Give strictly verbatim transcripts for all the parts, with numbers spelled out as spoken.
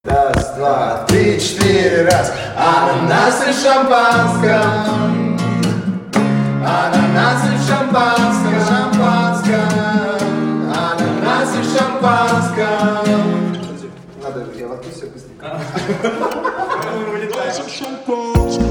Раз, два, три, четыре, раз. Ананасы в шампанском. Ананасы в шампанском, шампанском. Ананасы в шампанском. Надо, я воткну все быстренько. Мы вылетаем.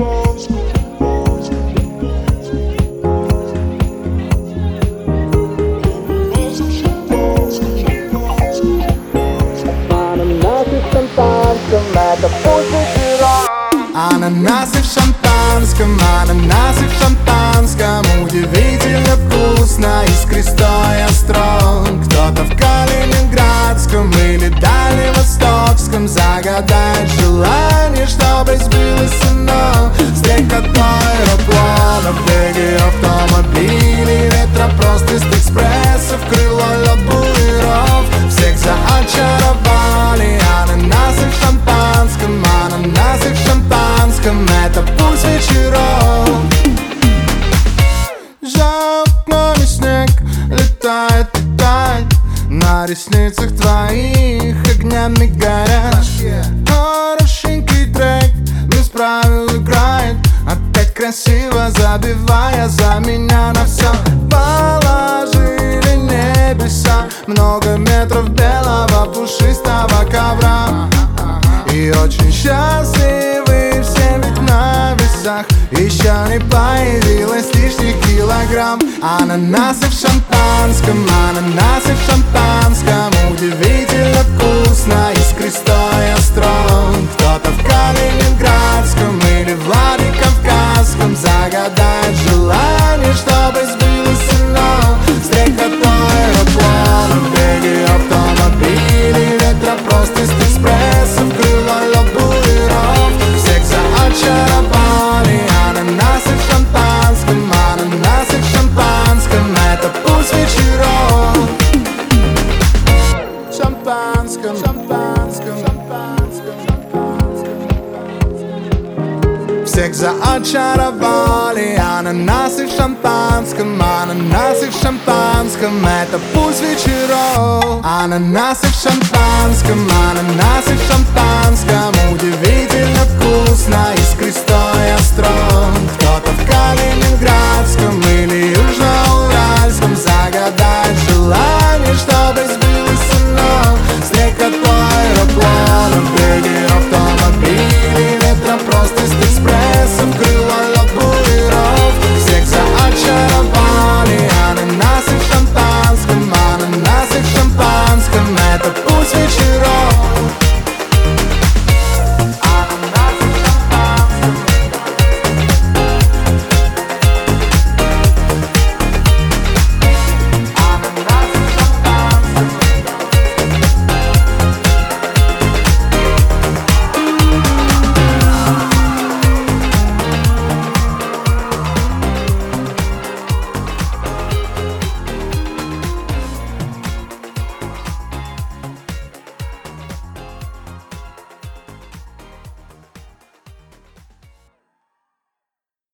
Это путь вечера. Ананасы в шампанском, ананасы в шампанском. Удивительно вкусно из крестой острог. Кто-то в Калининградском или Дальневостокском загадает желание, чтобы сбылось оно. Стрекотной аэропланов, беги автомобилей, ретро просто из экспрессов, крыло лабуиров. Всех заочаровали ананасы в шампанском, ананасы в шампанском. Это путь вечеров. За окнами снег летает, летает. На ресницах твоих огнями горят. Хорошенький трек без правил играет. Опять красиво забивая за меня на все. Положили небеса много метров белого пушистого ковра. И очень счастливы все ведь на весах. Еще не появилось лишних килограмм. Ананасы в шампанском, ананасы в шампанском. Удивительно вкусно из крестой острог. Кто-то в Калининградском или Владикавказском загадает желание, чтобы сбылось оно. Стрекотной аэроплан, беги автомобилей, ретро просто из экспрессов, крыло лабуиров. Всех заочаровали ананасы в шампанском, ананасы в шампанском. Это путь вечеров. Шампанском, шампанском, шампанском, шампанском. Всех заочаровали ананасы в шампанском, ананасы в шампанском. Это путь вечеров. Ананасы в шампанском, ананасы